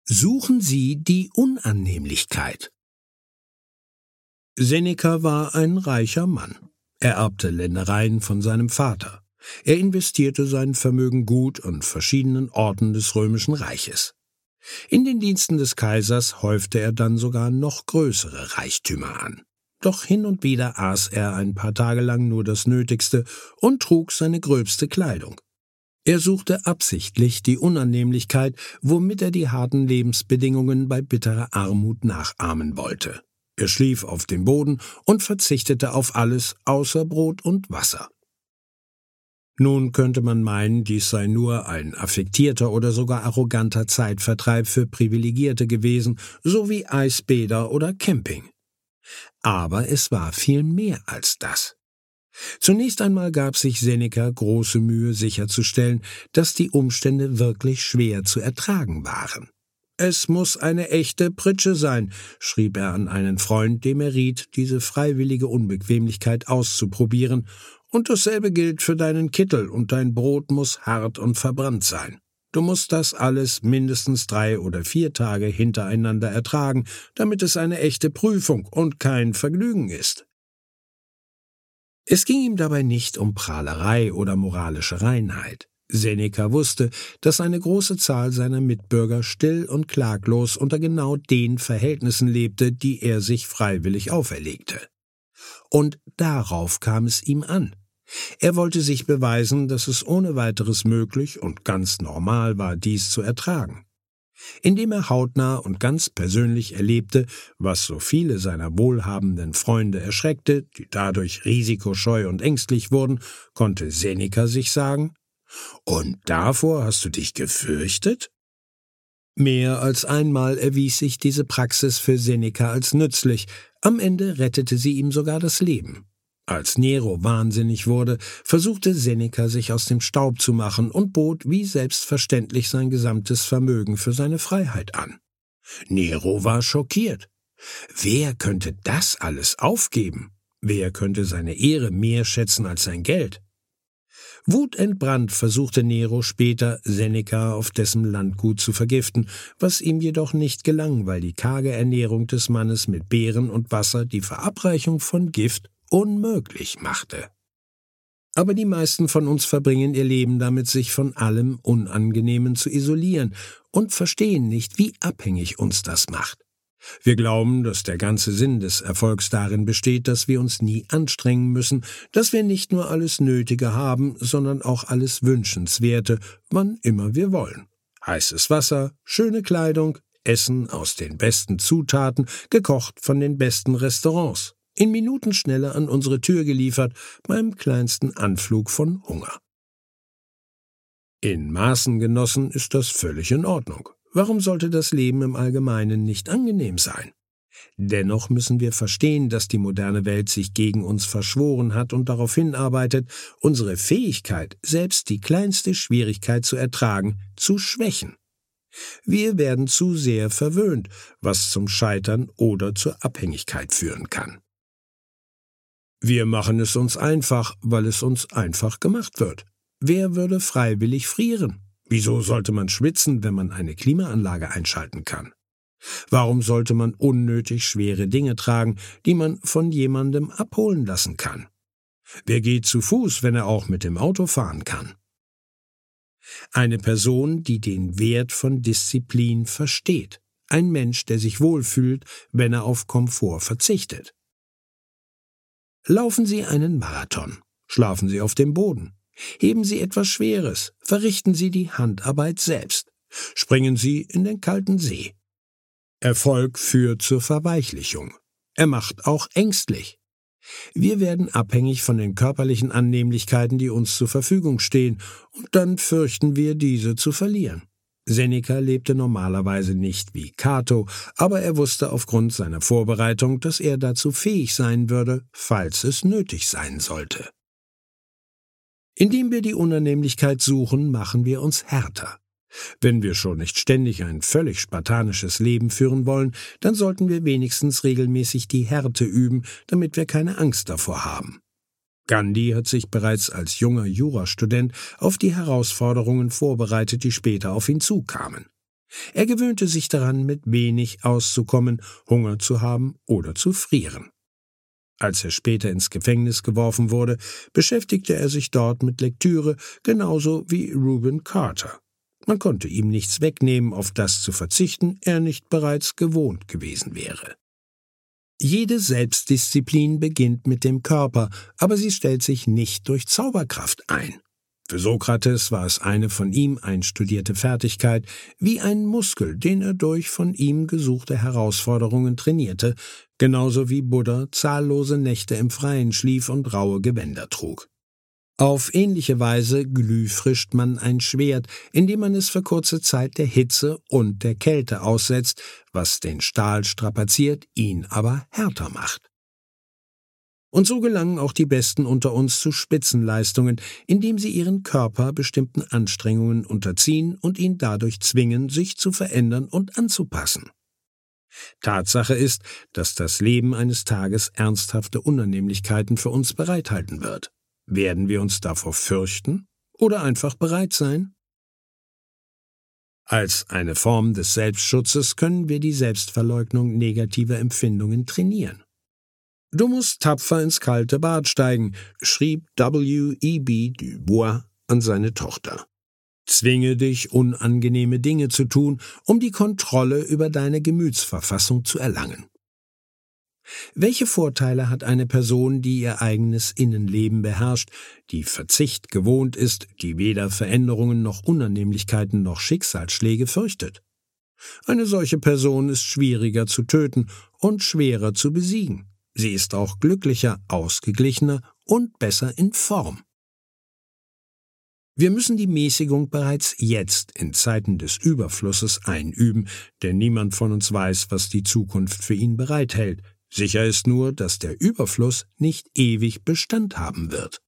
Suchen Sie die Unannehmlichkeit. Seneca war ein reicher Mann. Er erbte Ländereien von seinem Vater. Er investierte sein Vermögen gut an verschiedenen Orten des römischen Reiches. In den Diensten des Kaisers häufte er dann sogar noch größere Reichtümer an. Doch hin und wieder aß er ein paar Tage lang nur das Nötigste und trug seine gröbste Kleidung. Er suchte absichtlich die Unannehmlichkeit, womit er die harten Lebensbedingungen bei bitterer Armut nachahmen wollte. Er schlief auf dem Boden und verzichtete auf alles außer Brot und Wasser. Nun könnte man meinen, dies sei nur ein affektierter oder sogar arroganter Zeitvertreib für Privilegierte gewesen, so wie Eisbäder oder Camping. Aber es war viel mehr als das. Zunächst einmal gab sich Seneca große Mühe sicherzustellen, dass die Umstände wirklich schwer zu ertragen waren. »Es muss eine echte Pritsche sein«, schrieb er an einen Freund, dem er riet, diese freiwillige Unbequemlichkeit auszuprobieren, »und dasselbe gilt für deinen Kittel, und dein Brot muss hart und verbrannt sein. Du musst das alles mindestens 3 oder 4 Tage hintereinander ertragen, damit es eine echte Prüfung und kein Vergnügen ist.« Es ging ihm dabei nicht um Prahlerei oder moralische Reinheit. Seneca wusste, dass eine große Zahl seiner Mitbürger still und klaglos unter genau den Verhältnissen lebte, die er sich freiwillig auferlegte. Und darauf kam es ihm an. Er wollte sich beweisen, dass es ohne weiteres möglich und ganz normal war, dies zu ertragen. Indem er hautnah und ganz persönlich erlebte, was so viele seiner wohlhabenden Freunde erschreckte, die dadurch risikoscheu und ängstlich wurden, konnte Seneca sich sagen: »Und davor hast du dich gefürchtet?« Mehr als einmal erwies sich diese Praxis für Seneca als nützlich, am Ende rettete sie ihm sogar das Leben. Als Nero wahnsinnig wurde, versuchte Seneca sich aus dem Staub zu machen und bot wie selbstverständlich sein gesamtes Vermögen für seine Freiheit an. Nero war schockiert. Wer könnte das alles aufgeben? Wer könnte seine Ehre mehr schätzen als sein Geld? Wutentbrannt versuchte Nero später, Seneca auf dessen Landgut zu vergiften, was ihm jedoch nicht gelang, weil die karge Ernährung des Mannes mit Beeren und Wasser die Verabreichung von Gift unmöglich machte. Aber die meisten von uns verbringen ihr Leben damit, sich von allem Unangenehmen zu isolieren und verstehen nicht, wie abhängig uns das macht. Wir glauben, dass der ganze Sinn des Erfolgs darin besteht, dass wir uns nie anstrengen müssen, dass wir nicht nur alles Nötige haben, sondern auch alles Wünschenswerte, wann immer wir wollen. Heißes Wasser, schöne Kleidung, Essen aus den besten Zutaten, gekocht von den besten Restaurants, in Minutenschnelle an unsere Tür geliefert, beim kleinsten Anflug von Hunger. In Maßen genossen ist das völlig in Ordnung. Warum sollte das Leben im Allgemeinen nicht angenehm sein? Dennoch müssen wir verstehen, dass die moderne Welt sich gegen uns verschworen hat und darauf hinarbeitet, unsere Fähigkeit, selbst die kleinste Schwierigkeit zu ertragen, zu schwächen. Wir werden zu sehr verwöhnt, was zum Scheitern oder zur Abhängigkeit führen kann. Wir machen es uns einfach, weil es uns einfach gemacht wird. Wer würde freiwillig frieren? Wieso sollte man schwitzen, wenn man eine Klimaanlage einschalten kann? Warum sollte man unnötig schwere Dinge tragen, die man von jemandem abholen lassen kann? Wer geht zu Fuß, wenn er auch mit dem Auto fahren kann? Eine Person, die den Wert von Disziplin versteht. Ein Mensch, der sich wohlfühlt, wenn er auf Komfort verzichtet. Laufen Sie einen Marathon. Schlafen Sie auf dem Boden. Heben Sie etwas Schweres, verrichten Sie die Handarbeit selbst, springen Sie in den kalten See. Erfolg führt zur Verweichlichung. Er macht auch ängstlich. Wir werden abhängig von den körperlichen Annehmlichkeiten, die uns zur Verfügung stehen, und dann fürchten wir, diese zu verlieren. Seneca lebte normalerweise nicht wie Cato, aber er wusste aufgrund seiner Vorbereitung, dass er dazu fähig sein würde, falls es nötig sein sollte. Indem wir die Unannehmlichkeit suchen, machen wir uns härter. Wenn wir schon nicht ständig ein völlig spartanisches Leben führen wollen, dann sollten wir wenigstens regelmäßig die Härte üben, damit wir keine Angst davor haben. Gandhi hat sich bereits als junger Jurastudent auf die Herausforderungen vorbereitet, die später auf ihn zukamen. Er gewöhnte sich daran, mit wenig auszukommen, Hunger zu haben oder zu frieren. Als er später ins Gefängnis geworfen wurde, beschäftigte er sich dort mit Lektüre, genauso wie Reuben Carter. Man konnte ihm nichts wegnehmen, auf das zu verzichten er nicht bereits gewohnt gewesen wäre. Jede Selbstdisziplin beginnt mit dem Körper, aber sie stellt sich nicht durch Zauberkraft ein. Für Sokrates war es eine von ihm einstudierte Fertigkeit, wie ein Muskel, den er durch von ihm gesuchte Herausforderungen trainierte, genauso wie Buddha zahllose Nächte im Freien schlief und raue Gewänder trug. Auf ähnliche Weise glühfrischt man ein Schwert, indem man es für kurze Zeit der Hitze und der Kälte aussetzt, was den Stahl strapaziert, ihn aber härter macht. Und so gelangen auch die Besten unter uns zu Spitzenleistungen, indem sie ihren Körper bestimmten Anstrengungen unterziehen und ihn dadurch zwingen, sich zu verändern und anzupassen. Tatsache ist, dass das Leben eines Tages ernsthafte Unannehmlichkeiten für uns bereithalten wird. Werden wir uns davor fürchten oder einfach bereit sein? Als eine Form des Selbstschutzes können wir die Selbstverleugnung negativer Empfindungen trainieren. »Du musst tapfer ins kalte Bad steigen«, schrieb W.E.B. Du Bois an seine Tochter. »Zwinge dich, unangenehme Dinge zu tun, um die Kontrolle über deine Gemütsverfassung zu erlangen.« Welche Vorteile hat eine Person, die ihr eigenes Innenleben beherrscht, die Verzicht gewohnt ist, die weder Veränderungen noch Unannehmlichkeiten noch Schicksalsschläge fürchtet? Eine solche Person ist schwieriger zu töten und schwerer zu besiegen. Sie ist auch glücklicher, ausgeglichener und besser in Form. Wir müssen die Mäßigung bereits jetzt in Zeiten des Überflusses einüben, denn niemand von uns weiß, was die Zukunft für ihn bereithält. Sicher ist nur, dass der Überfluss nicht ewig Bestand haben wird.